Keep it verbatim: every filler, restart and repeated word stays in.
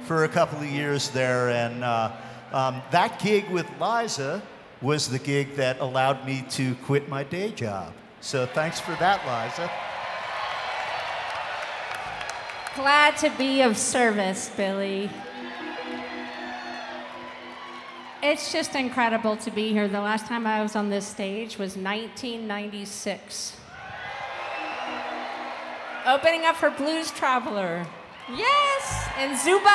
for a couple of years there, and uh, um, that gig with Liza was the gig that allowed me to quit my day job. So thanks for that, Liza. Glad to be of service, Billy. It's just incredible to be here. The last time I was on this stage was nineteen ninety-six. Opening up for Blues Traveler. Yes! And Zuba